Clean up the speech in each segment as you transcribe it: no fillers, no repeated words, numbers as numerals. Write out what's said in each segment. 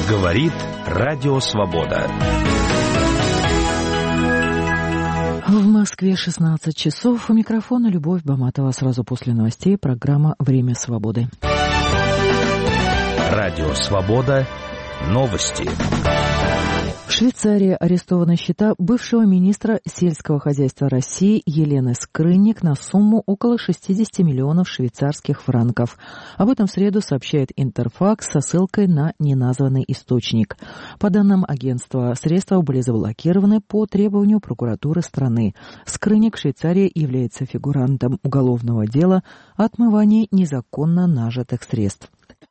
Говорит Радио Свобода. В Москве 16 часов. У микрофона Любовь Баматова. Сразу после новостей программа «Время свободы». Радио Свобода. Новости. В Швейцарии арестованы счета бывшего министра сельского хозяйства России Елены Скрынник на сумму около 60 миллионов швейцарских франков. Об этом в среду сообщает Интерфакс со ссылкой на неназванный источник. По данным агентства, средства были заблокированы по требованию прокуратуры страны. Скрынник в Швейцарии является фигурантом уголовного дела о отмывании незаконно нажитых средств.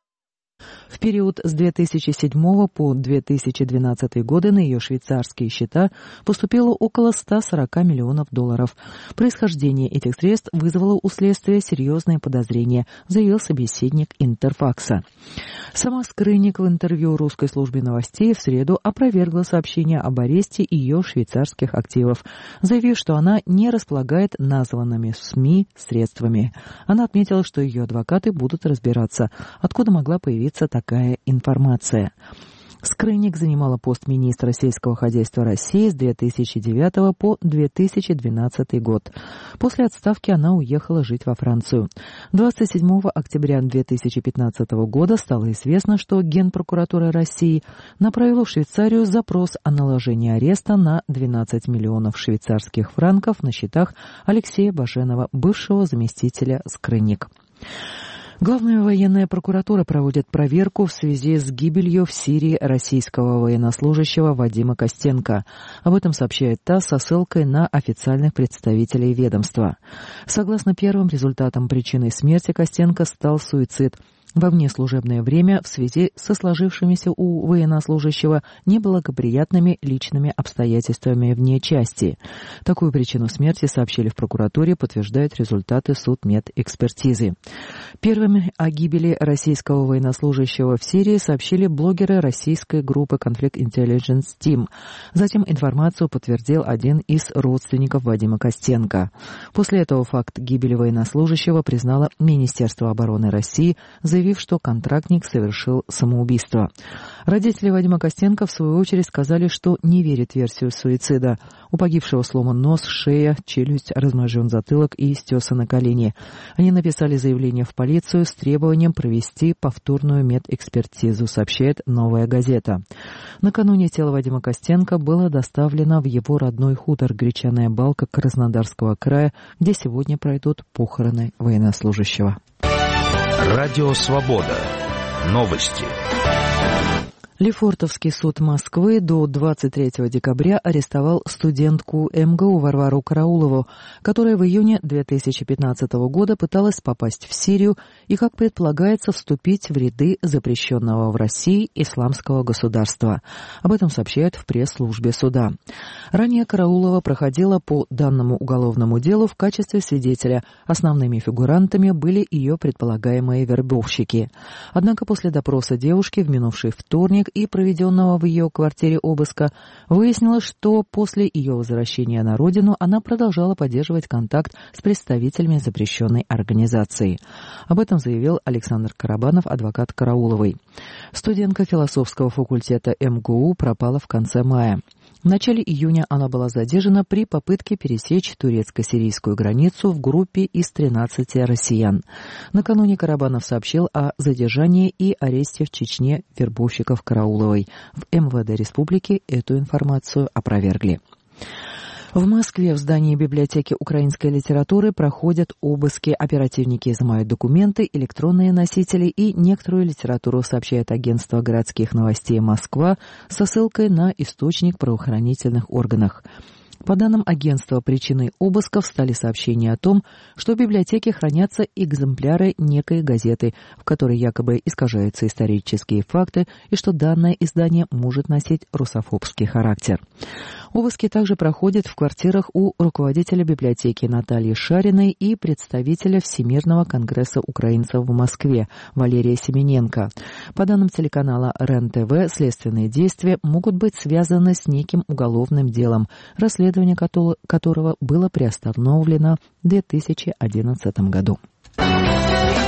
В период с 2007 по 2012 годы на ее швейцарские счета поступило около 140 миллионов долларов. Происхождение этих средств вызвало у следствия серьезные подозрения, заявил собеседник Интерфакса. Сама Скрынник в интервью русской службе новостей в среду опровергла сообщение об аресте ее швейцарских активов, заявив, что она не располагает названными СМИ средствами. Она отметила, что ее адвокаты будут разбираться, откуда могла появиться такая информация. Скрынник занимала пост министра сельского хозяйства России с 2009 по 2012 год. После отставки она уехала жить во Францию. 27 октября 2015 года стало известно, что Генпрокуратура России направила в Швейцарию запрос о наложении ареста на 12 миллионов швейцарских франков на счетах Алексея Баженова, бывшего заместителя Скрынник. Главная военная прокуратура проводит проверку в связи с гибелью в Сирии российского военнослужащего Вадима Костенко. Об этом сообщает ТАСС со ссылкой на официальных представителей ведомства. Согласно первым результатам, причиной смерти Костенко стал суицид. Во внеслужебное время в связи со сложившимися у военнослужащего неблагоприятными личными обстоятельствами вне части. Такую причину смерти сообщили в прокуратуре, подтверждают результаты судмедэкспертизы. Первыми о гибели российского военнослужащего в Сирии сообщили блогеры российской группы Conflict Intelligence Team. Затем информацию подтвердил один из родственников Вадима Костенко. После этого факт гибели военнослужащего признало Министерство обороны России, заявив, что контрактник совершил самоубийство. Родители Вадима Костенко, в свою очередь, сказали, что не верят в версию суицида. У погибшего сломан нос, шея, челюсть, размозжен затылок и стесаны колени. Они написали заявление в полицию с требованием провести повторную медэкспертизу, сообщает «Новая газета». Накануне тело Вадима Костенко было доставлено в его родной хутор Гречаная Балка Краснодарского края, где сегодня пройдут похороны военнослужащего. Радио Свобода. Новости. Лефортовский суд Москвы до 23 декабря арестовал студентку МГУ Варвару Караулову, которая в июне 2015 года пыталась попасть в Сирию и, как предполагается, вступить в ряды запрещенного в России исламского государства. Об этом сообщают в пресс-службе суда. Ранее Караулова проходила по данному уголовному делу в качестве свидетеля. Основными фигурантами были ее предполагаемые вербовщики. Однако после допроса девушки в минувший вторник и проведенного в ее квартире обыска, выяснилось, что после ее возвращения на родину она продолжала поддерживать контакт с представителями запрещенной организации. Об этом заявил Александр Карабанов, адвокат Карауловой. Студентка философского факультета МГУ пропала в конце мая. В начале июня она была задержана при попытке пересечь турецко-сирийскую границу в группе из 13 россиян. Накануне Карабанов сообщил о задержании и аресте в Чечне вербовщиков Карауловой. В МВД республики эту информацию опровергли. В Москве в здании библиотеки украинской литературы проходят обыски. Оперативники изымают документы, электронные носители и некоторую литературу, сообщает агентство городских новостей «Москва» со ссылкой на источник в правоохранительных органах. По данным агентства, причиной обысков стали сообщения о том, что в библиотеке хранятся экземпляры некой газеты, в которой якобы искажаются исторические факты, и что данное издание может носить русофобский характер. Обыски также проходят в квартирах у руководителя библиотеки Натальи Шариной и представителя Всемирного конгресса украинцев в Москве Валерия Семененко. По данным телеканала РЕН-ТВ, следственные действия могут быть связаны с неким уголовным делом, расследование которого было приостановлено в 2011 году.